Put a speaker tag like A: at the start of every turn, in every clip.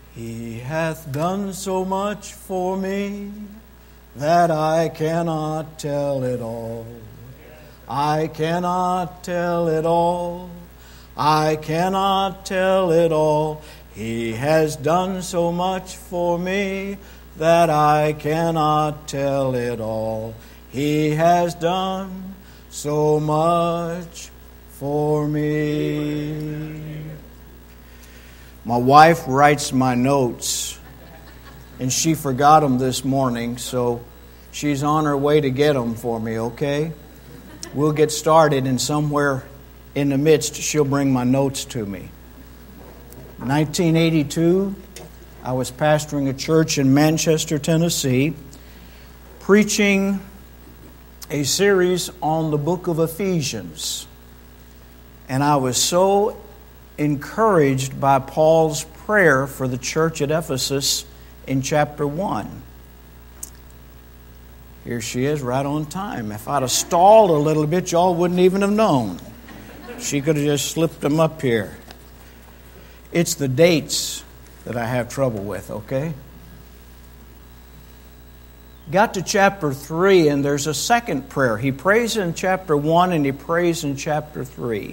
A: He hath done so much for me that I cannot tell it all. I cannot tell it all. I cannot tell it all. He has done so much for me that I cannot tell it all. He has done so much for me. My wife writes my notes, and she forgot them this morning, so she's on her way to get them for me, okay? We'll get started, and somewhere in the midst, she'll bring my notes to me. 1982, I was pastoring a church in Manchester, Tennessee, preaching a series on the book of Ephesians. And I was so encouraged by Paul's prayer for the church at Ephesus in chapter 1. Here she is, right on time. If I'd have stalled a little bit, y'all wouldn't even have known. She could have just slipped them up here. It's the dates that I have trouble with, okay? Got to chapter 3, and there's a second prayer. He prays in chapter 1, and he prays in chapter 3.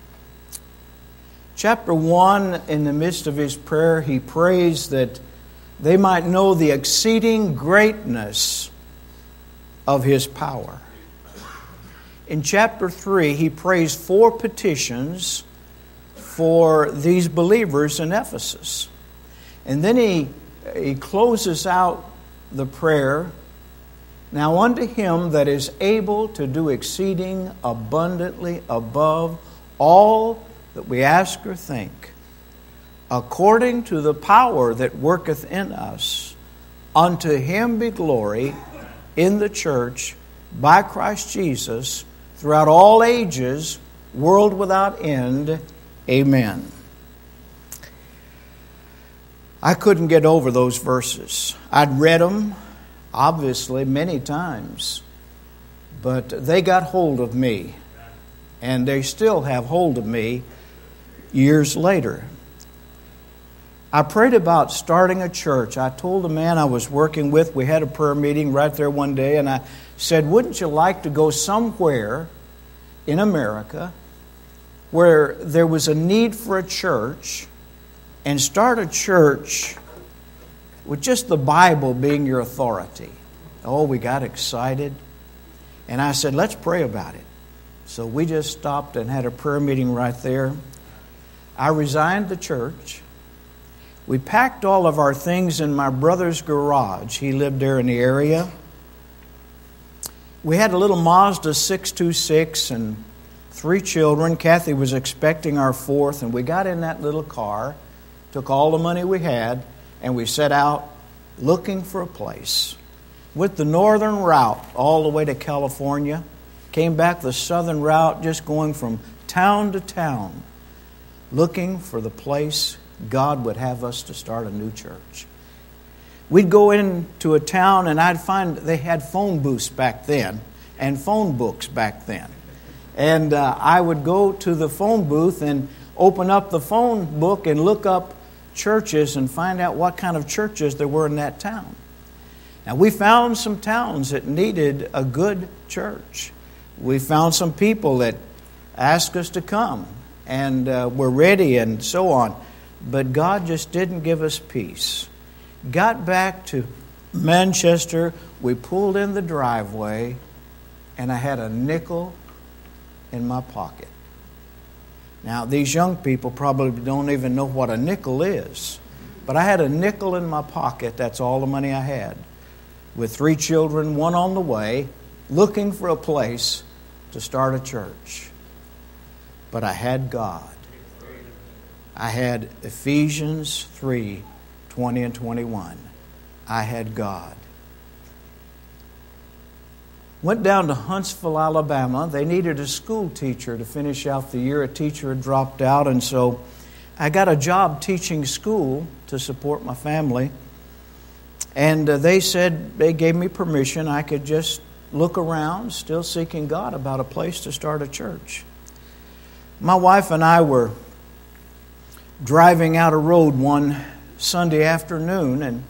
A: Chapter 1, in the midst of his prayer, he prays that they might know the exceeding greatness of his power. In chapter 3, he prays 4 petitions for these believers in Ephesus. And then he closes out the prayer, "Now unto him that is able to do exceeding abundantly above all that we ask or think, according to the power that worketh in us, unto him be glory in the church by Christ Jesus throughout all ages, world without end. Amen." I couldn't get over those verses. I'd read them, obviously, many times, but they got hold of me, and they still have hold of me years later. I prayed about starting a church. I told a man I was working with, we had a prayer meeting right there one day, and I said, "Wouldn't you like to go somewhere in America where there was a need for a church and start a church with just the Bible being your authority?" Oh, we got excited. And I said, "Let's pray about it." So we just stopped and had a prayer meeting right there. I resigned the church. We packed all of our things in my brother's garage. He lived there in the area. We had a little Mazda 626 and 3 children. Kathy was expecting our 4th, and we got in that little car, took all the money we had, and we set out looking for a place. With the northern route all the way to California, came back the southern route, just going from town to town, looking for the place God would have us to start a new church. We'd go into a town, and I'd find they had phone booths back then and phone books back then. And I would go to the phone booth and open up the phone book and look up churches and find out what kind of churches there were in that town. Now, we found some towns that needed a good church. We found some people that asked us to come and were ready and so on. But God just didn't give us peace. Got back to Manchester, we pulled in the driveway, and I had a nickel in my pocket. Now, these young people probably don't even know what a nickel is. But I had a nickel in my pocket. That's all the money I had. With 3 children, 1 on the way, looking for a place to start a church. But I had God. I had Ephesians 3, 20 and 21. I had God. Went down to Huntsville, Alabama. They needed a school teacher to finish out the year. A teacher had dropped out, and so I got a job teaching school to support my family. And they gave me permission. I could just look around, still seeking God about a place to start a church. My wife and I were driving out a road one Sunday afternoon, and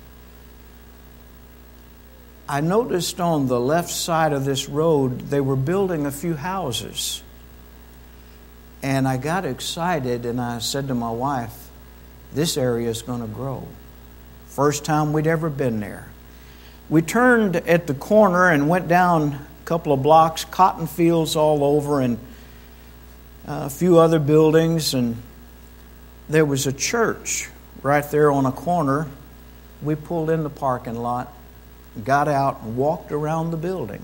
A: I noticed on the left side of this road they were building a few houses. And I got excited and I said to my wife, this area is going to grow. First time we'd ever been there. We turned at the corner and went down a couple of blocks, cotton fields all over and a few other buildings, and there was a church right there on a corner. We pulled in the parking lot, got out and walked around the building.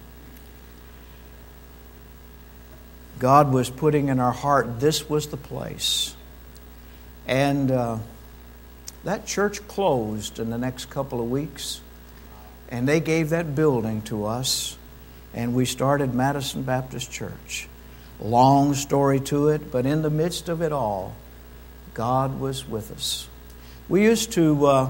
A: God was putting in our heart this was the place. And that church closed in the next couple of weeks, and they gave that building to us, and we started Madison Baptist Church. Long story to it, but in the midst of it all, God was with us. We used to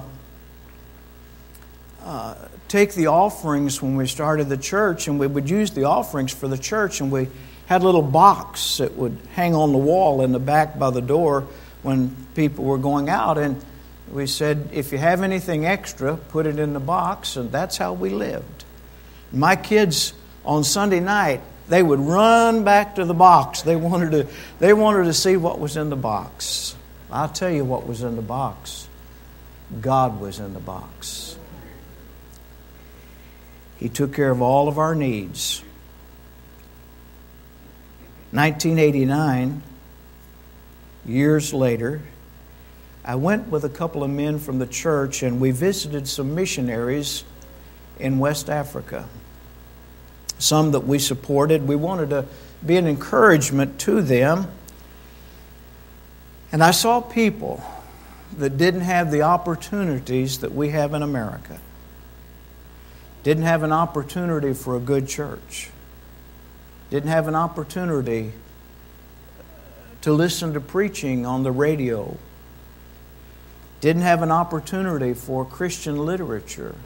A: take the offerings when we started the church, and we would use the offerings for the church, and we had a little box that would hang on the wall in the back by the door when people were going out, and we said, if you have anything extra, put it in the box, and that's how we lived. My kids on Sunday night, they would run back to the box. They wanted to see what was in the box. I'll tell you what was in the box. God was in the box. He took care of all of our needs. 1989, years later, I went with a couple of men from the church and we visited some missionaries in West Africa. Some that we supported. We wanted to be an encouragement to them. And I saw people that didn't have the opportunities that we have in America. Didn't have an opportunity for a good church. Didn't have an opportunity to listen to preaching on the radio. Didn't have an opportunity for Christian literature.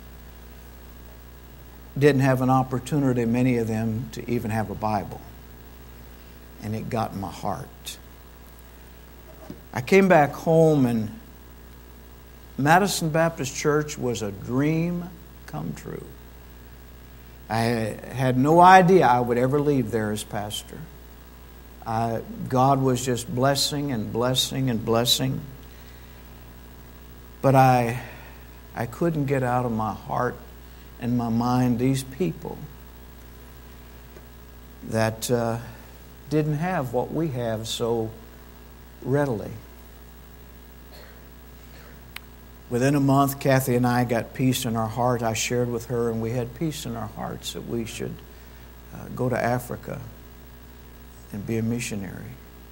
A: Didn't have an opportunity, many of them, to even have a Bible. And it got in my heart. I came back home and Madison Baptist Church was a dream come true. I had no idea I would ever leave there as pastor. God was just blessing and blessing and blessing. But I couldn't get out of my heart and my mind these people that didn't have what we have so readily. Within a month, Kathy and I got peace in our heart. I shared with her, and we had peace in our hearts that we should go to Africa and be a missionary.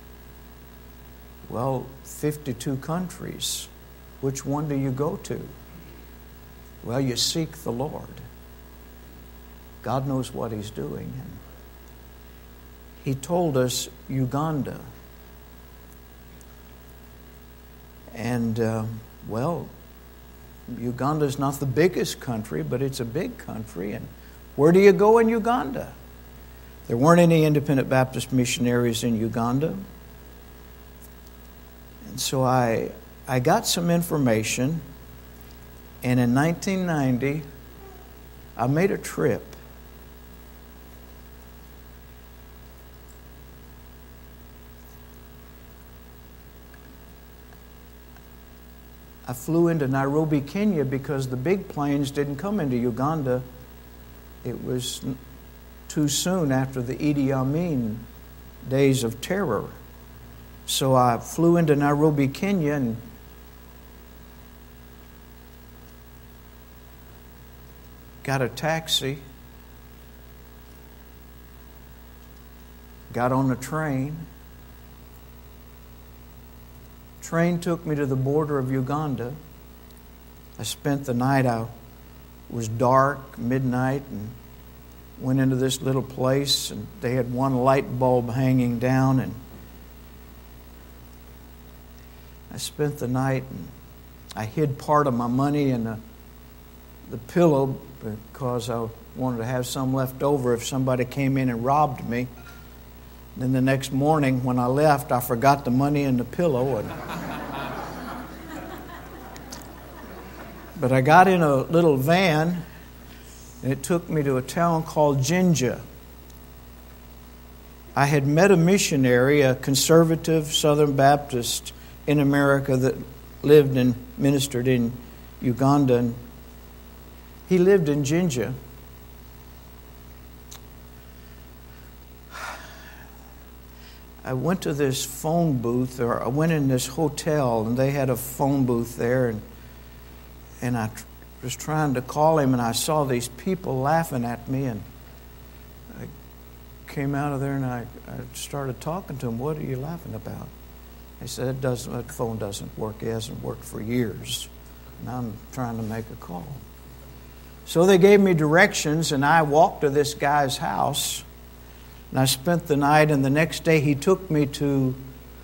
A: Well, 52 countries. Which one do you go to? Well, you seek the Lord. God knows what He's doing. And He told us Uganda. And, Uganda is not the biggest country, but it's a big country. And where do you go in Uganda? There weren't any independent Baptist missionaries in Uganda. And so I got some information, and in 1990, I made a trip. I flew into Nairobi, Kenya, because the big planes didn't come into Uganda. It was too soon after the Idi Amin days of terror. So I flew into Nairobi, Kenya, and got a taxi, got on a train. Train took me to the border of Uganda. I spent the night. It was dark, midnight, and went into this little place, and they had one light bulb hanging down, and I spent the night, and I hid part of my money in the pillow because I wanted to have some left over if somebody came in and robbed me. Then the next morning when I left, I forgot the money in the pillow, and But I got in a little van, and it took me to a town called Jinja. I had met a missionary, a conservative Southern Baptist in America that lived and ministered in Uganda. And he lived in Jinja. I went to this phone booth, or I went in this hotel, and they had a phone booth there, and I was trying to call him, and I saw these people laughing at me, and I came out of there, and I started talking to him. What are you laughing about? He said, that phone doesn't work. It hasn't worked for years, and I'm trying to make a call. So they gave me directions, and I walked to this guy's house, and I spent the night, and the next day he took me to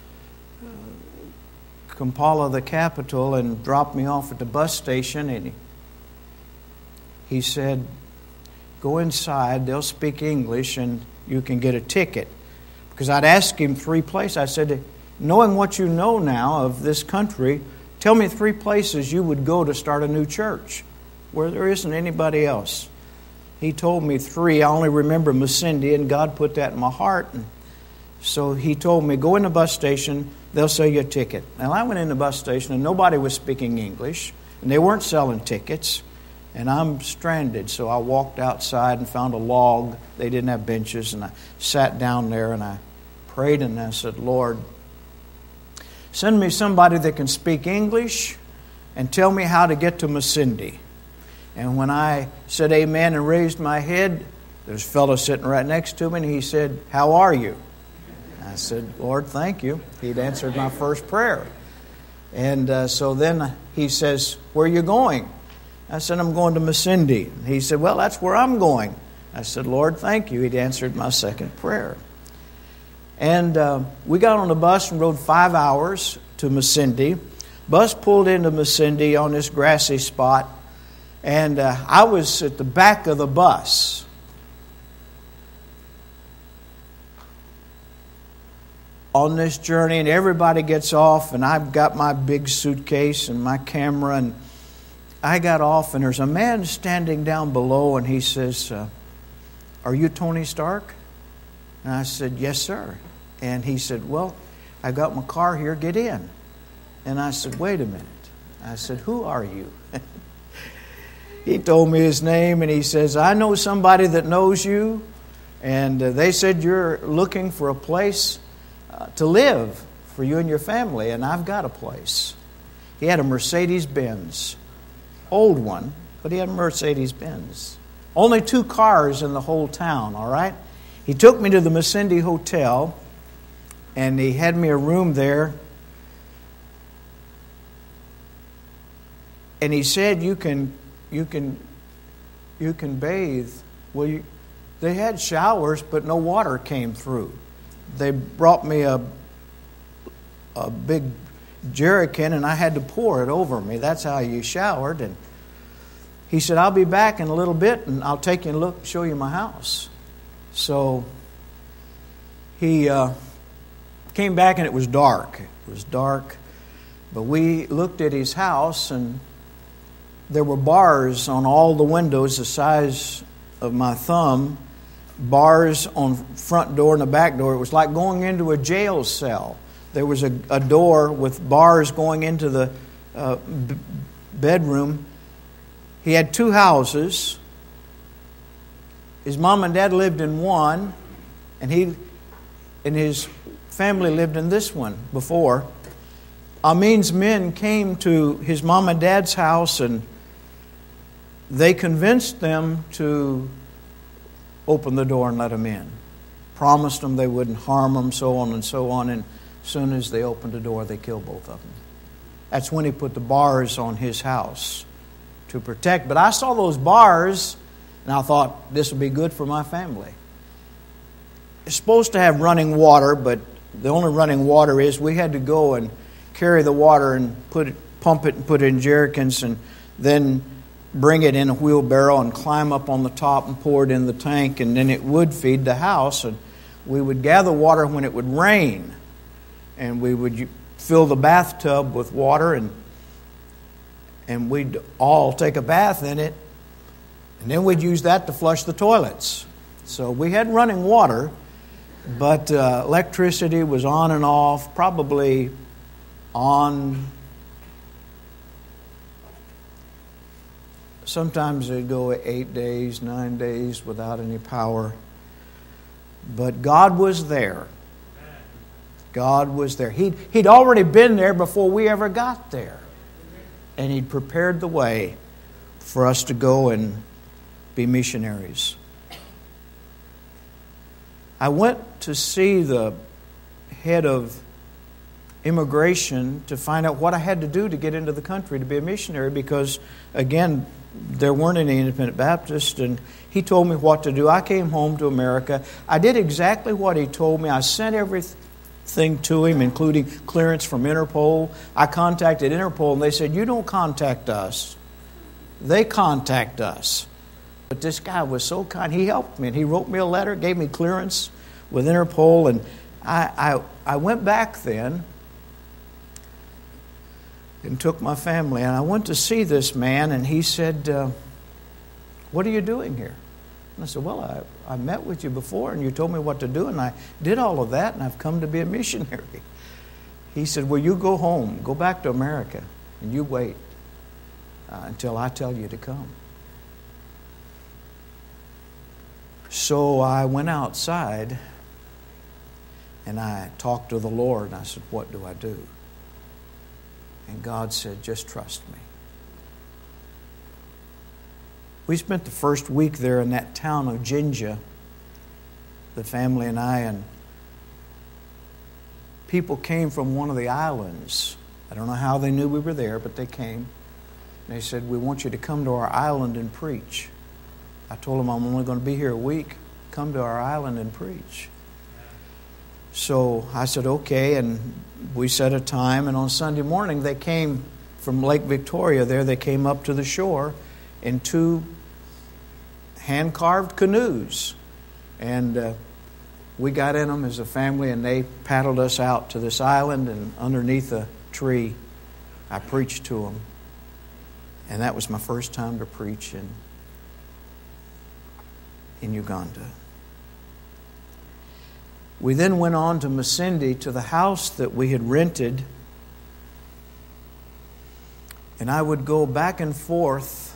A: Kampala, the capital, and dropped me off at the bus station. And he said, go inside, they'll speak English, and you can get a ticket. Because I'd asked him 3 places. I said, knowing what you know now of this country, tell me 3 places you would go to start a new church where there isn't anybody else. He told me 3. I only remember Masindi, and God put that in my heart. And so he told me, go in the bus station, they'll sell you a ticket. Now I went in the bus station, and nobody was speaking English, and they weren't selling tickets, and I'm stranded. So I walked outside and found a log. They didn't have benches, and I sat down there, and I prayed, and I said, Lord, send me somebody that can speak English and tell me how to get to Masindi. And when I said amen and raised my head, there's a fellow sitting right next to me, and he said, how are you? I said, Lord, thank you. He'd answered my first prayer. And so then he says, where are you going? I said, I'm going to Masindi. He said, well, that's where I'm going. I said, Lord, thank you. He'd answered my second prayer. And we got on the bus and rode 5 hours to Masindi. Bus pulled into Masindi on this grassy spot. And I was at the back of the bus. On this journey, and everybody gets off, and I've got my big suitcase and my camera, and I got off, and there's a man standing down below, and he says, are you Tony Stark? And I said, yes, sir. And he said, well, I got my car here, get in. And I said, wait a minute. I said, who are you? He told me his name, and he says, I know somebody that knows you, and they said you're looking for a place to live for you and your family, and I've got a place. He had a Mercedes-Benz, old one, but he had a Mercedes-Benz. Only 2 cars in the whole town, all right? He took me to the Masindi Hotel, and he had me a room there, and he said, you can bathe. Well, they had showers, but no water came through. They brought me a big jerrycan, and I had to pour it over me. That's how you showered. And he said, I'll be back in a little bit, and I'll take you and show you my house. So he came back, and it was dark. It was dark. But we looked at his house, and there were bars on all the windows the size of my thumb, bars on front door and the back door. It was like going into a jail cell. There was a door with bars going into the bedroom. He had 2 houses. His mom and dad lived in one, and he and his family lived in this one before. Amin's men came to his mom and dad's house, and they convinced them to open the door and let him in. Promised them they wouldn't harm them, so on and so on. And as soon as they opened the door, they killed both of them. That's when he put the bars on his house to protect. But I saw those bars, and I thought, this will be good for my family. It's supposed to have running water, but the only running water is we had to go and carry the water and pump it and put it in jerrycans, and then bring it in a wheelbarrow and climb up on the top and pour it in the tank, and then it would feed the house. And we would gather water when it would rain, and we would fill the bathtub with water, and we'd all take a bath in it, and then we'd use that to flush the toilets. So we had running water, but electricity was on and off, probably on. Sometimes it'd go 8 days, 9 days without any power. But God was there. God was there. He'd already been there before we ever got there. And He'd prepared the way for us to go and be missionaries. I went to see the head of immigration to find out what I had to do to get into the country to be a missionary, because, again, there weren't any independent Baptists, and he told me what to do. I came home to America. I did exactly what he told me. I sent everything to him, including clearance from Interpol. I contacted Interpol, and they said, "You don't contact us. They contact us." But this guy was so kind. He helped me, and he wrote me a letter, gave me clearance with Interpol, and I went back then and took my family, and I went to see this man, and he said, "What are you doing here?" And I said, "Well, I met with you before, and you told me what to do, and I did all of that, and I've come to be a missionary." He said, "Well, you go home, go back to America, and you wait until I tell you to come." So I went outside, and I talked to the Lord, and I said, "What do I do?" And God said, "Just trust me." We spent the first week there in that town of Jinja, the family and I, and people came from one of the islands. I don't know how they knew we were there, but they came. And they said, "We want you to come to our island and preach." I told them, "I'm only going to be here a week. Come to our island and preach." So I said, "Okay," and we set a time, and on Sunday morning they came from Lake Victoria there. They came up to the shore in 2 hand-carved canoes, and we got in them as a family, and they paddled us out to this island, and underneath a tree I preached to them. And that was my first time to preach in Uganda. We then went on to Masindi, to the house that we had rented. And I would go back and forth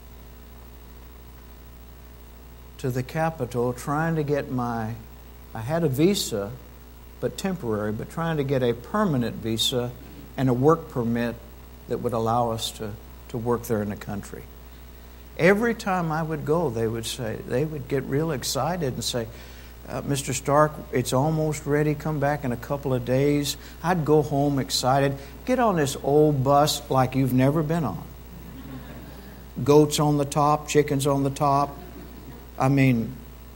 A: to the capital trying to get I had a visa, but temporary, but trying to get a permanent visa and a work permit that would allow us to work there in the country. Every time I would go, they would get real excited and say, "Mr. Stark, it's almost ready. Come back in a couple of days." I'd go home excited. "Get on this old bus like you've never been on. Goats on the top, chickens on the top." And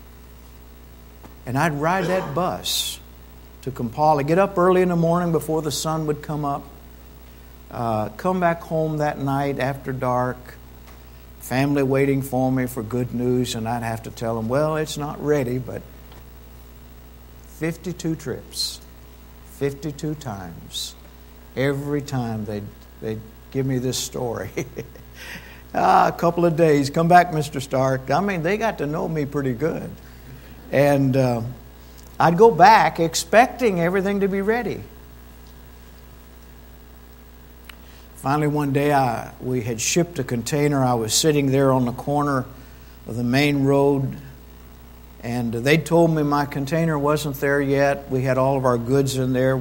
A: I'd ride that bus to Kampala, get up early in the morning before the sun would come up, come back home that night after dark, family waiting for me for good news, and I'd have to tell them, "Well, it's not ready," but 52 trips, 52 times. Every time they'd give me this story. A couple of days, "Come back, Mr. Stark." They got to know me pretty good. And I'd go back expecting everything to be ready. Finally, one day we had shipped a container. I was sitting there on the corner of the main road, and they told me my container wasn't there yet. We had all of our goods in there.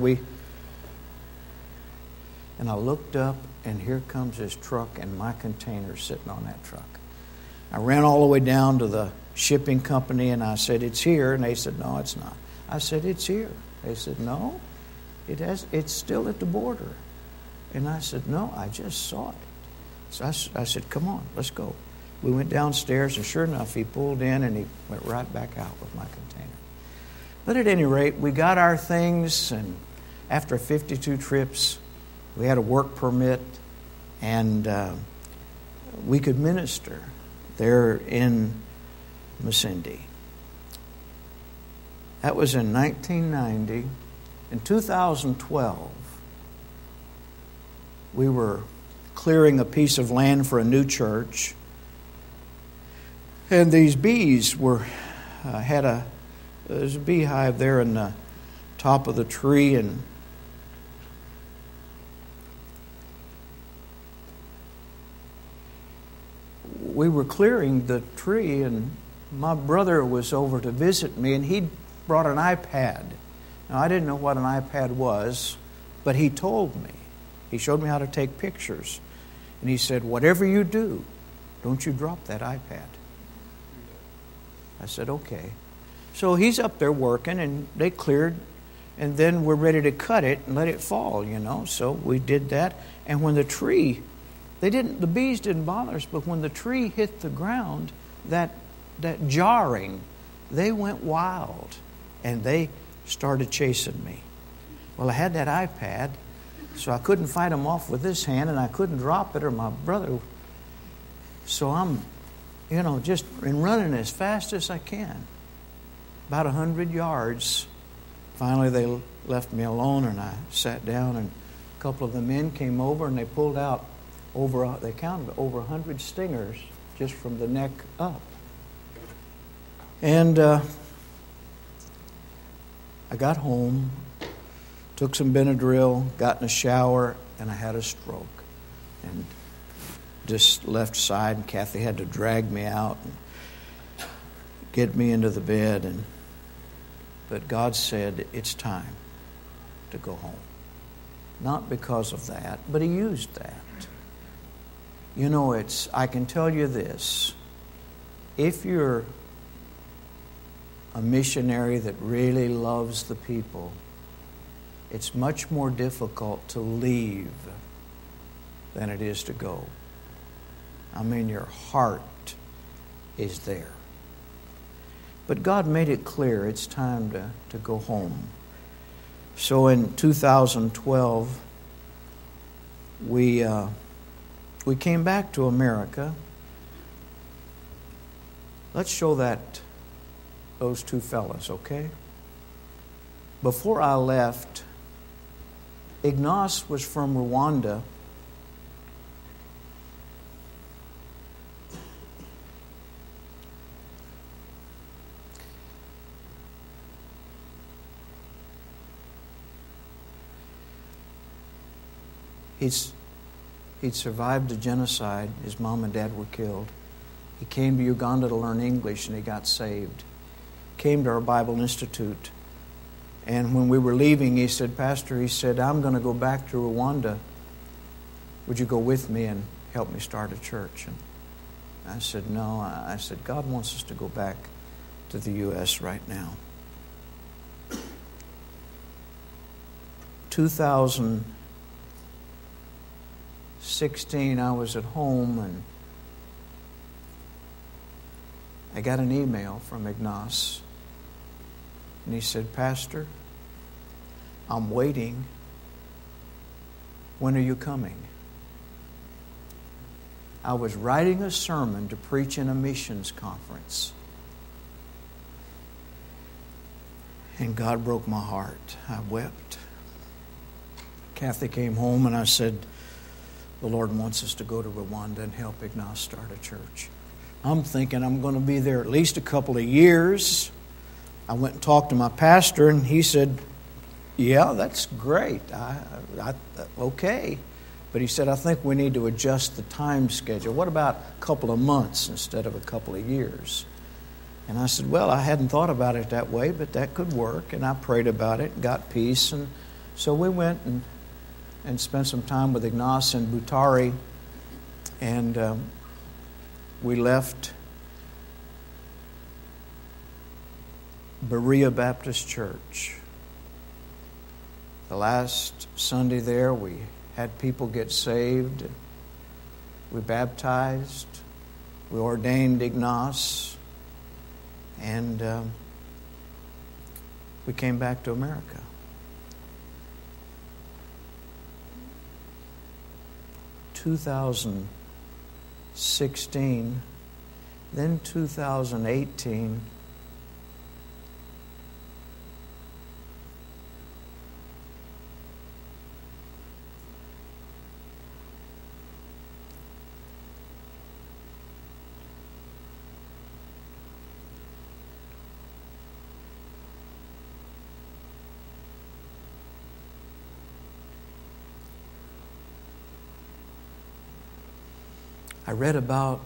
A: And I looked up, and here comes this truck, and my container's sitting on that truck. I ran all the way down to the shipping company, and I said, "It's here." And they said, "No, it's not." I said, "It's here." They said, "No, it's still at the border." And I said, "No, I just saw it." So I said, "Come on, let's go." We went downstairs, and sure enough, he pulled in, and he went right back out with my container. But at any rate, we got our things, and after 52 trips, we had a work permit, and we could minister there in Masindi. That was in 1990. In 2012, we were clearing a piece of land for a new church. And these bees there's a beehive there in the top of the tree, and we were clearing the tree, and my brother was over to visit me, and he brought an iPad. Now, I didn't know what an iPad was, but he told me. He showed me how to take pictures. And he said, whatever you do, don't you drop that iPad. I said, okay. So he's up there working, and they cleared, and then we're ready to cut it and let it fall, So we did that. And when the tree, the bees didn't bother us, but when the tree hit the ground, that jarring, they went wild, and they started chasing me. Well, I had that iPad, so I couldn't fight them off with this hand, and I couldn't drop it, or my brother. So I'm, just running as fast as I can. About 100 yards. Finally, they left me alone, and I sat down, and a couple of the men came over, and they pulled out they counted over 100 stingers just from the neck up. And I got home, took some Benadryl, got in a shower, and I had a stroke. And just left side, and Kathy had to drag me out and get me into the bed. But God said, it's time to go home. Not because of that, but He used that. I can tell you this. If you're a missionary that really loves the people, it's much more difficult to leave than it is to go. Your heart is there. But God made it clear it's time to go home. So in 2012, we came back to America. Let's show those two fellas, okay? Before I left, Ignace was from Rwanda. He'd survived a genocide. His mom and dad were killed. He came to Uganda to learn English, and he got saved. Came to our Bible Institute. And when we were leaving, he said, Pastor, I'm going to go back to Rwanda. Would you go with me and help me start a church? And I said, no. I said, God wants us to go back to the U.S. right now. 2016, I was at home, and I got an email from Ignace. And he said, Pastor, I'm waiting. When are you coming? I was writing a sermon to preach in a missions conference. And God broke my heart. I wept. Kathy came home, and I said, the Lord wants us to go to Rwanda and help Ignace start a church. I'm thinking I'm going to be there at least a couple of years. I went and talked to my pastor, and he said, yeah, that's great. Okay. But he said, I think we need to adjust the time schedule. What about a couple of months instead of a couple of years? And I said, well, I hadn't thought about it that way, but that could work. And I prayed about it, got peace. And so we went and spent some time with Ignace in Butare. And we left Berea Baptist Church. The last Sunday there, we had people get saved. We baptized. We ordained Ignace. And we came back to America. 2016, then 2018, I read about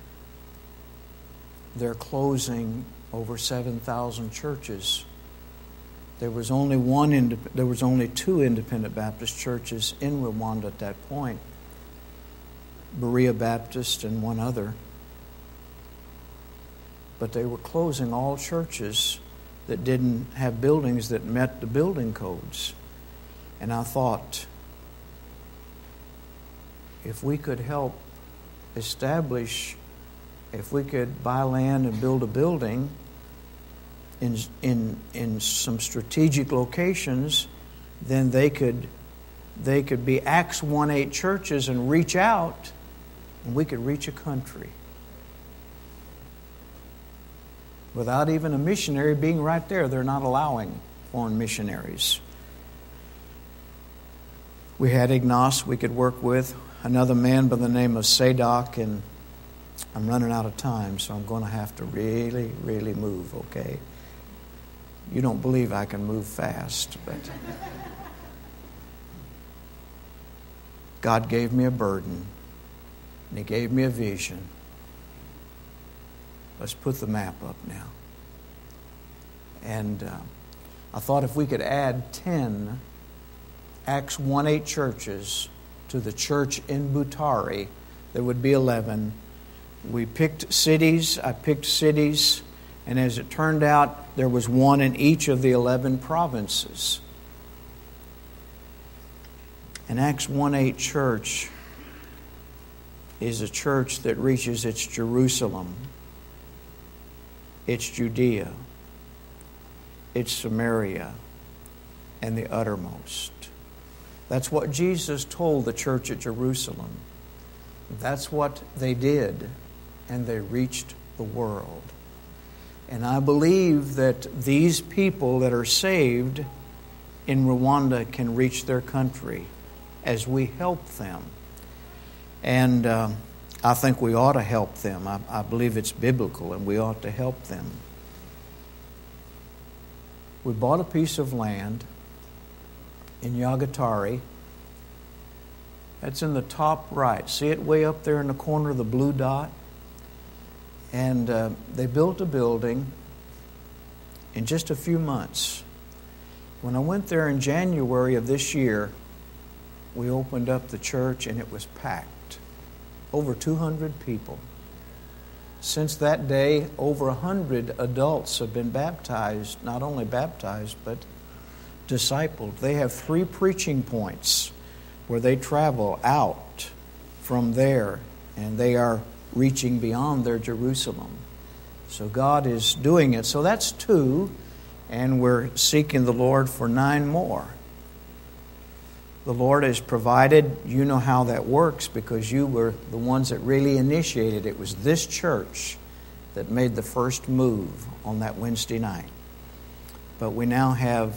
A: their closing over 7,000 churches. There was only two independent Baptist churches in Rwanda at that point. Berea Baptist and one other. But they were closing all churches that didn't have buildings that met the building codes. And I thought, if we could help establish, if we could buy land and build a building in some strategic locations, then they could be Acts 1:8 churches and reach out, and we could reach a country without even a missionary being right there. They're not allowing foreign missionaries. We had Ignace we could work with, another man by the name of Sadok, and I'm running out of time, so I'm going to have to really, really move, okay? You don't believe I can move fast, but God gave me a burden, and He gave me a vision. Let's put the map up now. And I thought if we could add 10 Acts 1:8 churches to the church in Butare, there would be 11. We picked cities. I picked cities. And as it turned out, there was one in each of the 11 provinces. An Acts 1:8 church is a church that reaches its Jerusalem, its Judea, its Samaria, and the uttermost. That's what Jesus told the church at Jerusalem. That's what they did, and they reached the world. And I believe that these people that are saved in Rwanda can reach their country as we help them. And I think we ought to help them. I believe it's biblical, and we ought to help them. We bought a piece of land in Nyagatare. That's in the top right. See it way up there in the corner, the blue dot? And they built a building in just a few months. When I went there in January of this year, we opened up the church and it was packed. Over 200 people. Since that day, over 100 adults have been baptized, not only baptized, but discipled. They have 3 preaching points where they travel out from there, and they are reaching beyond their Jerusalem. So God is doing it. So that's 2, and we're seeking the Lord for 9 more. The Lord has provided. You know how that works because you were the ones that really initiated it. It was this church that made the first move on that Wednesday night. But we now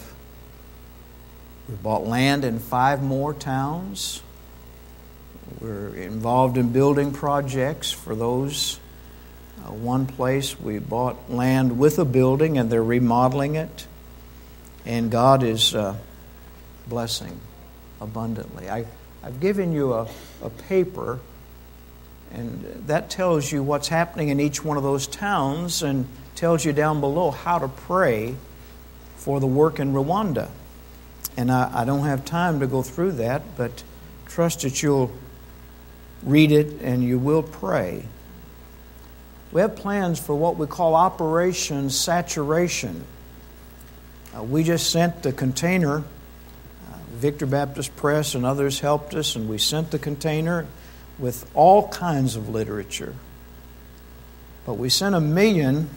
A: we bought land in 5 more towns. We're involved in building projects for those. One place we bought land with a building and they're remodeling it. And God is blessing abundantly. I've given you a paper, and that tells you what's happening in each one of those towns and tells you down below how to pray for the work in Rwanda. And I don't have time to go through that, but trust that you'll read it and you will pray. We have plans for what we call Operation Saturation. We just sent the container. Victor Baptist Press and others helped us, and we sent the container with all kinds of literature. But we sent 1 million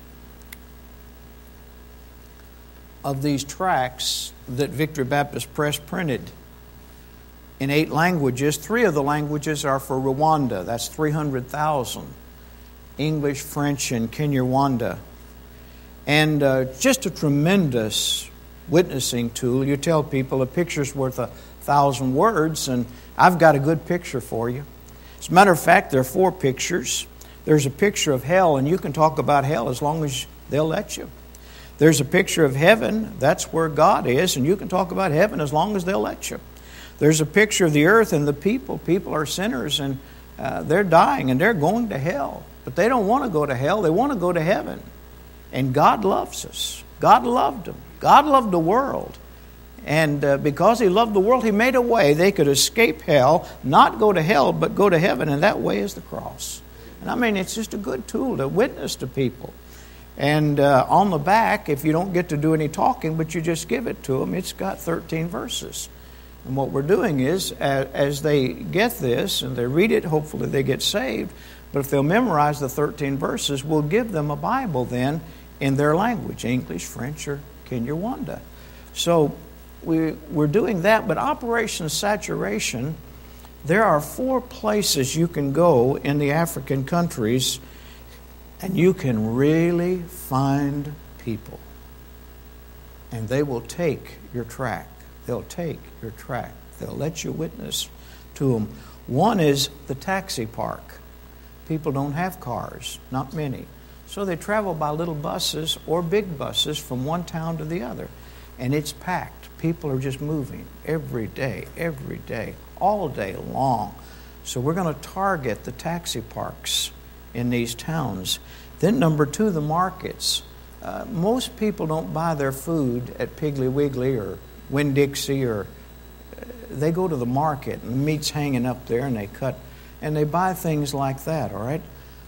A: of these tracts that Victor Baptist Press printed in 8 languages. 3 of the languages are for Rwanda. That's 300,000. English, French, and Kinyarwanda. And just a tremendous witnessing tool. You tell people a picture's worth 1,000 words, and I've got a good picture for you. As a matter of fact, there are 4 pictures. There's a picture of hell, and you can talk about hell as long as they'll let you. There's a picture of heaven. That's where God is, and you can talk about heaven as long as they'll let you. There's a picture of the earth and the people. People are sinners, and they're dying and they're going to hell. But they don't want to go to hell. They want to go to heaven. And God loves us. God loved them. God loved the world. And because He loved the world, He made a way they could escape hell, not go to hell, but go to heaven. And that way is the cross. And I mean, it's just a good tool to witness to people. And on the back, if you don't get to do any talking, but you just give it to them, it's got 13 verses. And what we're doing is, as they get this and they read it, hopefully they get saved. But if they'll memorize the 13 verses, we'll give them a Bible then in their language, English, French, or Kinyarwanda. So we're doing that. But Operation Saturation, there are 4 places you can go in the African countries, and you can really find people. And they will take your tract. They'll take your tract. They'll let you witness to them. One is the taxi park. People don't have cars, not many. So they travel by little buses or big buses from one town to the other. And it's packed. People are just moving every day, all day long. So we're going to target the taxi parks in these towns. Then number 2, the markets. Most people don't buy their food at Piggly Wiggly or Winn-Dixie, or they go to the market and the meat's hanging up there and they cut and they buy things like that, all right?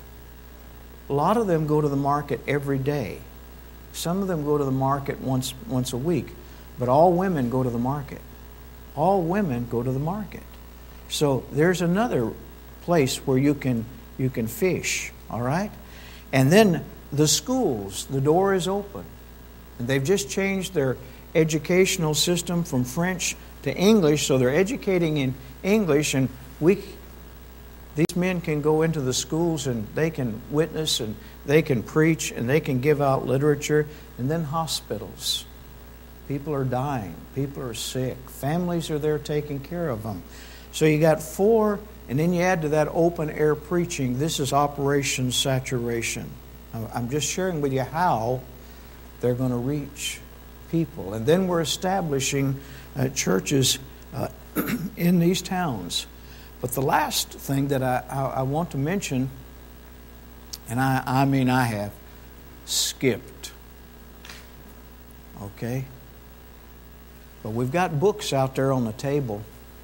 A: A lot of them go to the market every day. Some of them go to the market once a week. But all women go to the market. All women go to the market. So there's another place where you can fish, all right? And then the schools, the door is open. And they've just changed their educational system from French to English, so they're educating in English, and these men can go into the schools and they can witness and they can preach and they can give out literature. And then hospitals. People are dying. People are sick. Families are there taking care of them. So you got 4, and then you add to that open air preaching. This is Operation Saturation. I'm just sharing with you how they're going to reach people. And then we're establishing churches in these towns. But the last thing that I want to mention, and I have skipped, okay? But we've got books out there on the table.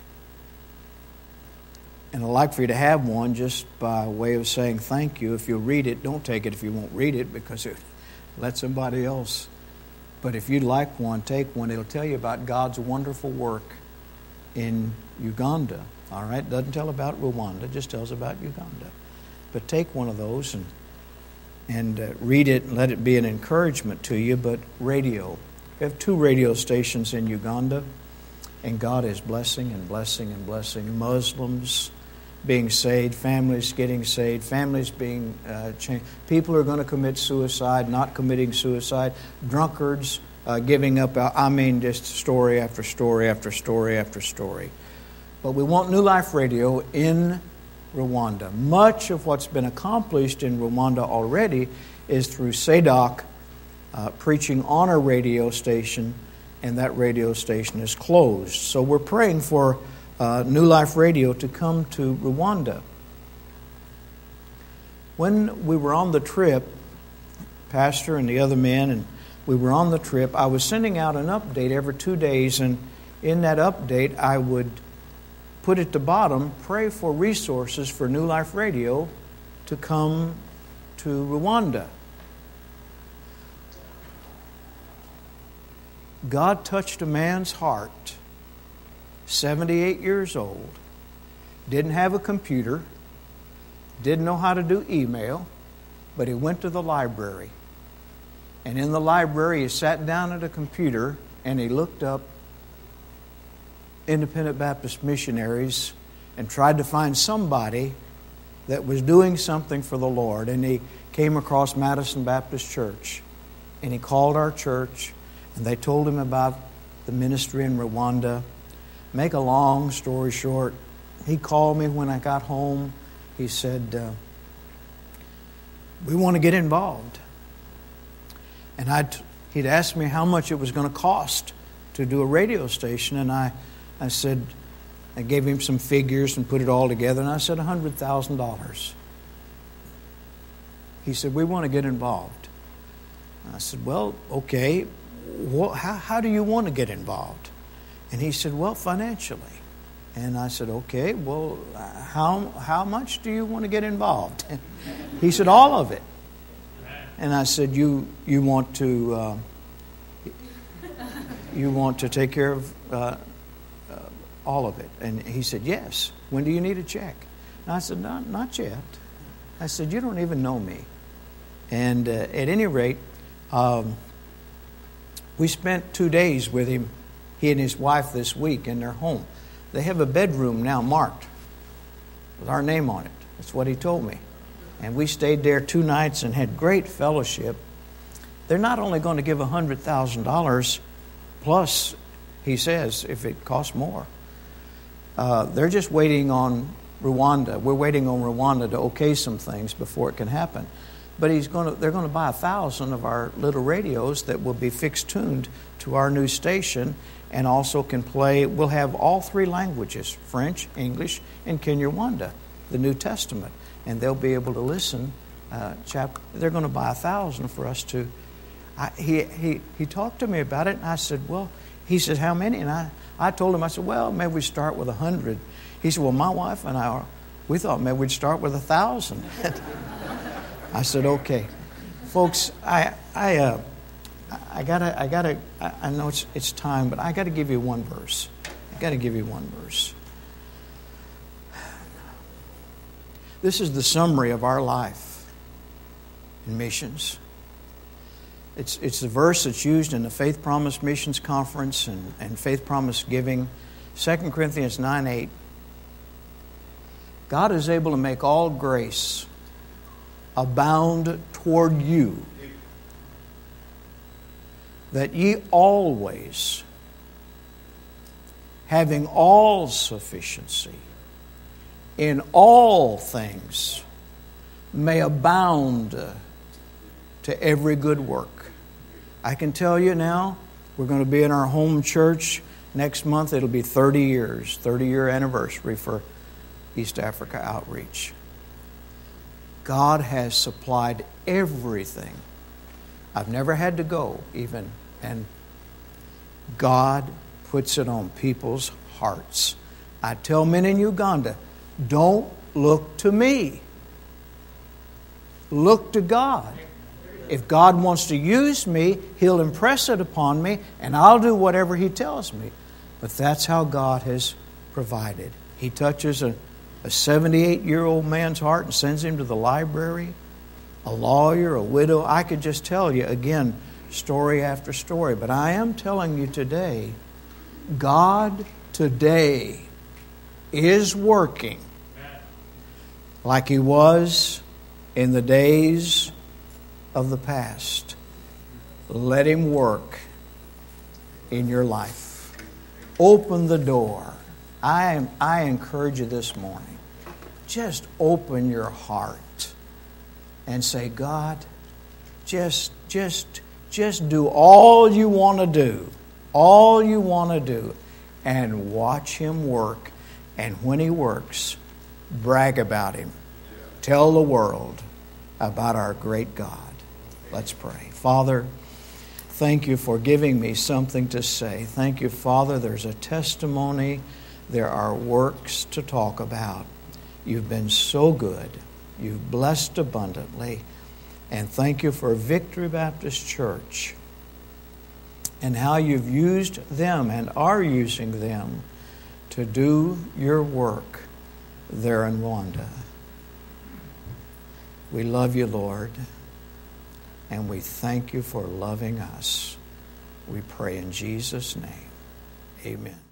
A: And I'd like for you to have one just by way of saying thank you. If you'll read it, don't take it if you won't read it, because it let somebody else. But if you'd like one, take one. It'll tell you about God's wonderful work in Uganda. All right? Doesn't tell about Rwanda, just tells about Uganda. But take one of those and read it and let it be an encouragement to you. But radio. We have 2 radio stations in Uganda, and God is blessing and blessing and blessing. Muslims being saved, families getting saved, families being changed. People are going to commit suicide, not committing suicide. Drunkards giving up. Just story after story after story after story. But we want New Life Radio in Rwanda. Much of what's been accomplished in Rwanda already is through SADOC preaching on a radio station, and that radio station is closed. So we're praying for New Life Radio to come to Rwanda. When we were on the trip, Pastor and the other men, and we were on the trip, I was sending out an update every 2 days, and in that update I would put at the bottom, pray for resources for New Life Radio to come to Rwanda. God touched a man's heart, 78 years old, didn't have a computer, didn't know how to do email, but he went to the library. And in the library, he sat down at a computer and he looked up Independent Baptist missionaries and tried to find somebody that was doing something for the Lord. And he came across Madison Baptist Church. And he called our church, and they told him about the ministry in Rwanda. Make a long story short, he called me when I got home. He said, we want to get involved. And he'd asked me how much it was going to cost to do a radio station, and I said, I gave him some figures and put it all together, and I said, $100,000. He said, we want to get involved. I said, well, okay, how do you want to get involved? And he said, well, financially. And I said, okay, well, how much do you want to get involved? He said, all of it. And I said, you want to take care of all of it? And he said, yes. When do you need a check? And I said, not yet. I said, you don't even know me. And at any rate, we spent 2 days with him, he and his wife, this week in their home. They have a bedroom now marked with our name on it. That's what he told me. And we stayed there 2 nights and had great fellowship. They're not only going to give $100,000 plus, he says, if it costs more. They're just waiting on Rwanda. We're waiting on Rwanda to okay some things before it can happen. But they're going to buy 1,000 of our little radios that will be fixed tuned to our new station, and also can play. We'll have all 3 languages: French, English, and Kinyarwanda, the New Testament, and they'll be able to listen. They're going to buy 1,000 for us to. He talked to me about it, and I said, well, he said, how many? And I told him, I said, well, maybe we start with 100. He said, well, my wife and we thought maybe we'd start with 1,000. I said, okay, folks. I know it's time, but I got to give you one verse. This is the summary of our life in missions. It's the verse that's used in the Faith Promise Missions Conference and Faith Promise Giving, 2 Corinthians 9:8. God is able to make all grace abound toward you, that ye always, having all sufficiency in all things, may abound to every good work. I can tell you now, we're going to be in our home church next month. It'll be 30 years, 30-year anniversary for East Africa Outreach. God has supplied everything. I've never had to go even, and God puts it on people's hearts. I tell men in Uganda, don't look to me. Look to God. If God wants to use me, He'll impress it upon me, and I'll do whatever He tells me. But that's how God has provided. He touches a 78-year-old man's heart and sends him to the library, a lawyer, a widow. I could just tell you, again, story after story. But I am telling you today, God today is working like He was in the days of the past. Let Him work in your life. Open the door. I encourage you this morning, just open your heart and say, God, just do all you want to do. All you want to do. And watch Him work. And when He works, brag about Him. Tell the world about our great God. Let's pray. Father, thank You for giving me something to say. Thank You, Father, there's a testimony. There are works to talk about. You've been so good. You've blessed abundantly. And thank You for Victory Baptist Church and how You've used them and are using them to do Your work there in Rwanda. We love You, Lord, and we thank You for loving us. We pray in Jesus' name. Amen.